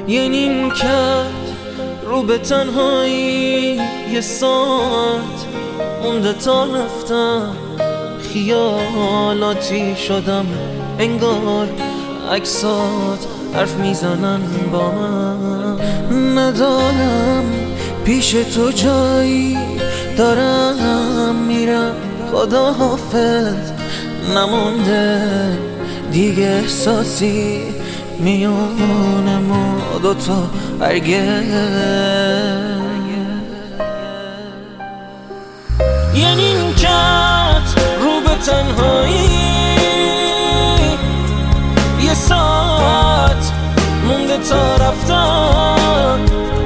یه نیم کرد رو به تنهایی، یه ساعت مونده تا رفتم، خیالاتی شدم انگار عکسات حرف میزنن با من. ندارم پیش تو جایی، دارم میرم، خدا حافظ. نمونده دیگه احساسی میونه ما دوتا هرگز. یه نیمکت رو به تنهایی، یه ساعت مونده تا رفتن،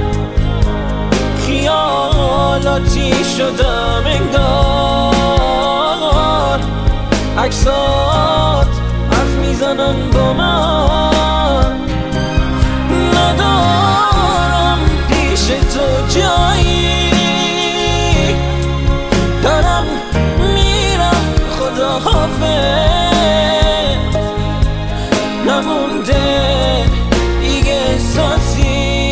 خیالاتی شدم انگار عکسات حرف میزنن با من. ندارم پیش تو جایی، دارم میرم، خدا حافظ. نمونده دیگه احساسی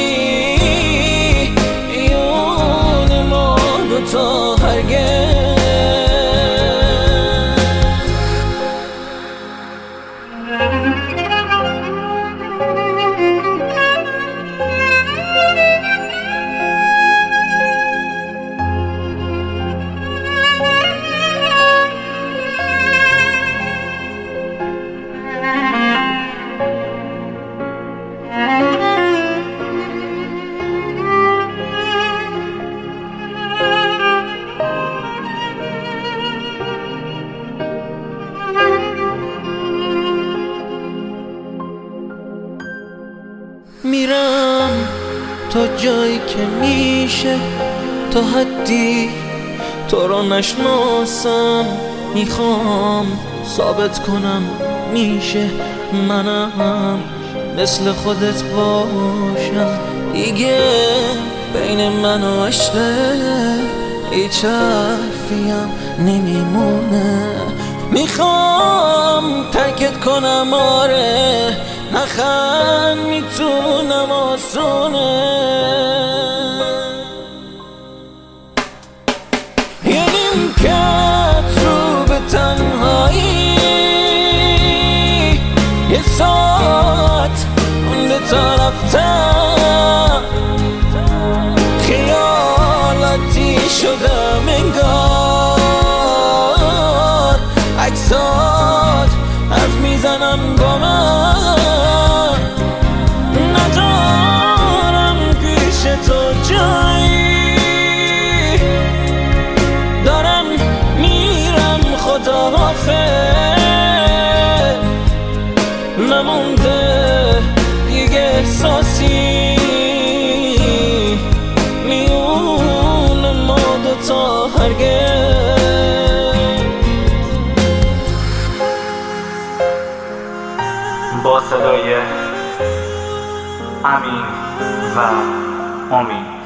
میون ما دوتا هرگز. میرم تا جایی که میشه، تا حدی تو رو نشناسم. میخوام ثابت کنم میشه منم مثل خودت باشم. دیگه بین من و عشقه هیچ حرفیم نمیمونه. میخوام ترکت کنم، آره نخند میتونم آسونه. یه نیمکت رو به تنهایی، یه ساعت مونده تا رفتم، خیالاتی شدم انگار عکسات حرف میزنن با من. ندارم پیش تو جایی، دارم میرم، خدا حافظ. نمونده دیگه احساسی میون ما دوتا هرگز. با صدای امین و امید.